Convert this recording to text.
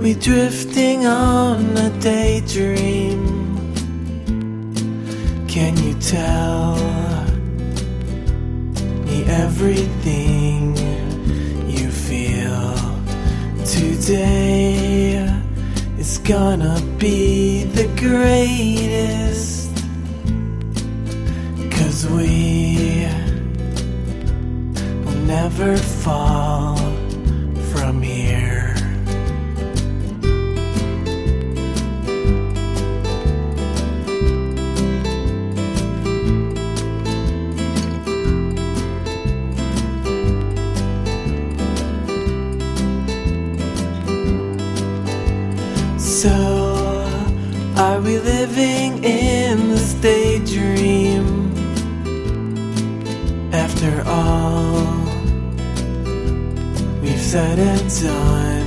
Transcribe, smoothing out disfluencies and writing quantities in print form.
We drifting on a daydream. Can you tell me everything you feel? Today is gonna be the greatest, 'cause we will never fall from here. So, are we living in this daydream? After all we've said and done,